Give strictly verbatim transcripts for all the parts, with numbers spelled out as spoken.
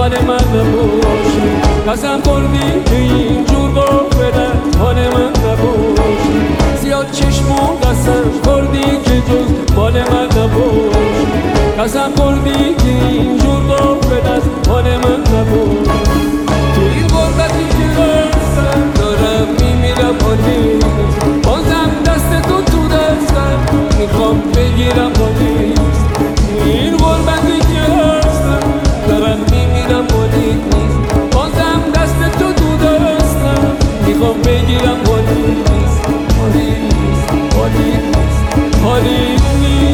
حال من نباشی. قسم خوردی که اینجور با بدن حال من نباشی. زیاد چشمون قسم خوردی که جز مال من نباشی. قسم خوردی که اینجور با بدن حال من نباشی. تو این غربتی که هستم دارم میمیرم حالی بازم دست تو تو دستم میخوام بگیرم حالی. این غربتی که هستم دارم میمیرم حالی نیست بازم دست تو تو دستم میخوام بگیرم حالی نیست. حالی نیست حالی نیست حالی نیست.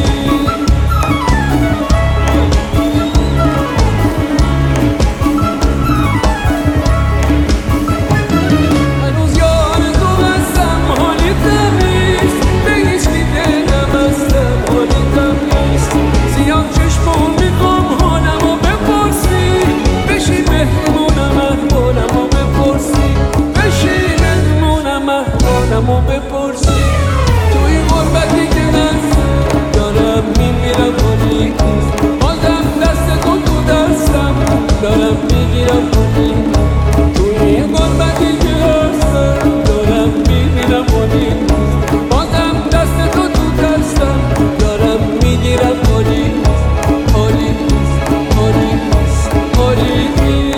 نمو بپرسی تو این غربتی که هستم دارم میمیرم حالی نیست بازم دست تو تو دستم دارم میگیرم حالی نیست. تو این غربتی که هستم دارم میمیرم حالی نیست بازم دست تو تو دستم دارم میگیرم حالی نیست. حالی نیست حالی نیست حالی نیست.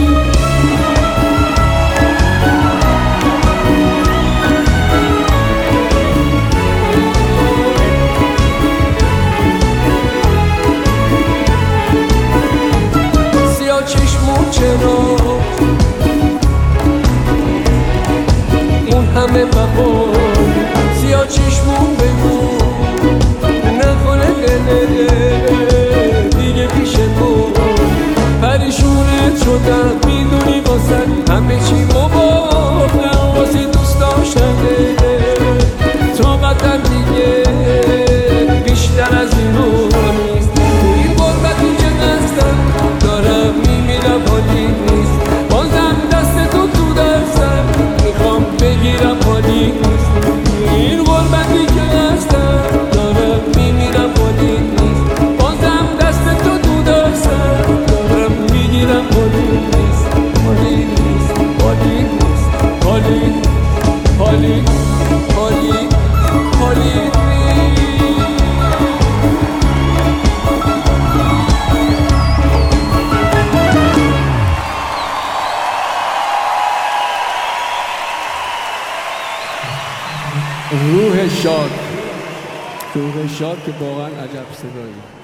چرا این همه وفا سیاه چشمون بگو نکنه دل دیگه پیش تو پریشونت شدم میدونی واسه همه چی مباهم واسه دوست داشتنه طاقتم دیگه بیشتر از اینو نیست. تو این غربتی که هستم دارم میمیرم حالی نیست بازم دست تو تو دستم میخوام بگیرم حالی نیست. این غربتی که هستم دارم میمیرم حالی نیست بازم دست تو تو دستم دارم میگیرم حالی نیست. حالی نیست حالی نیست حالی حالی حالی حالی روح شاد روح شاد که واقعا عجب صدایی.